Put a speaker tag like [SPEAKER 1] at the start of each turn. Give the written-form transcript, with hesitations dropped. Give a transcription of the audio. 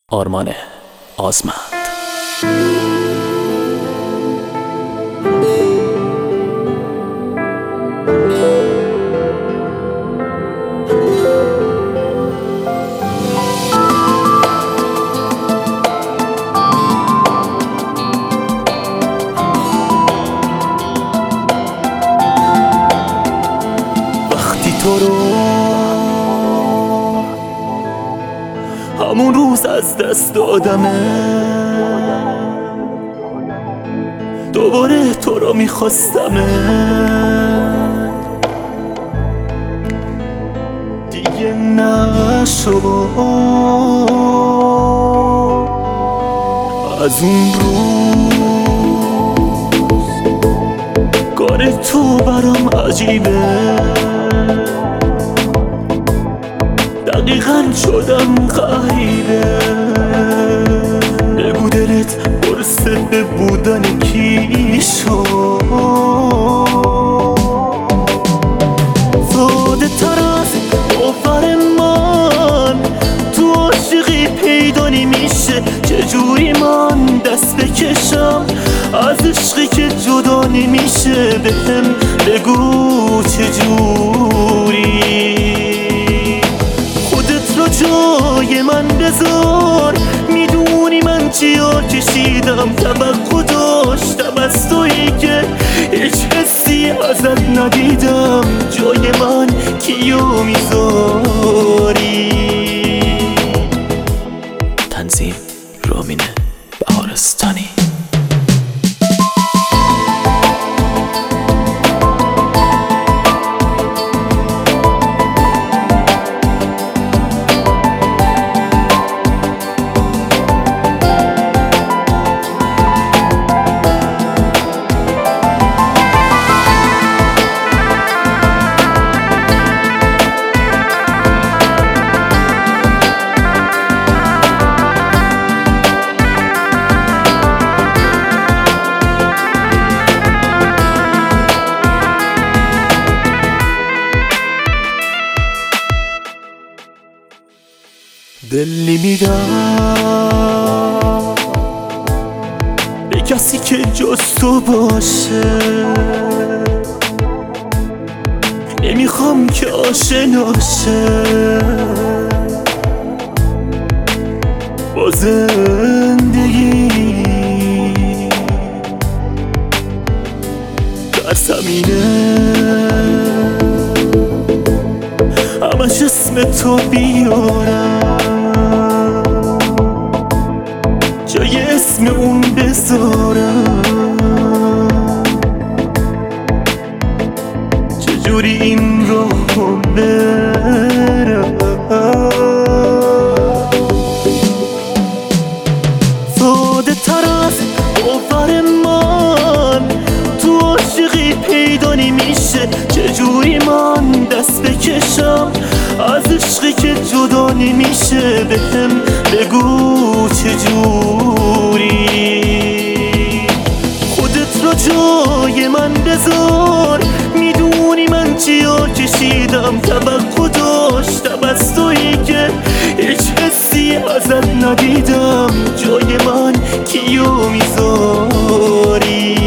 [SPEAKER 1] آرمان آزمند. وقتی تو رو همون روز از دست دادمه، دوباره تو رو میخواستمه، دیگه نشو از اون روز. کار تو برام عجیبه، دقیقاً شدم غریبه. بگو دلت پرسه بودن کی شد، ساده تر از باور من تو عاشقی پیدا نمیشه. چجوری من دست بکشم از عشقی که جدا نمیشه؟ بهم بگو چجوری جای من بذار. میدونی من چیا کشیدم، توقع داشتم از تویی که هیچ حسی ازت ندیدم. جای من کیو میذاری؟ تنظیم رامین بهارستانی. دل نمیدم به کسی که جز تو باشه، نمیخوام که آشناشه با زندگی. در زمینه همش اسم تو بیارم، جای اسم اون بذارم. چجوری این راهو برم؟ ساده تر از باور من تو عاشقی پیدا نمیشه. چجوری من دست بکشم از عشقی که جدا نمیشه؟ بهم بگو چجوری خودت رو جای من بذار. میدونی من چیا کشیدم، توقع داشتم از تویی که هیچ حسی ازت ندیدم. جای من کیو میذاری؟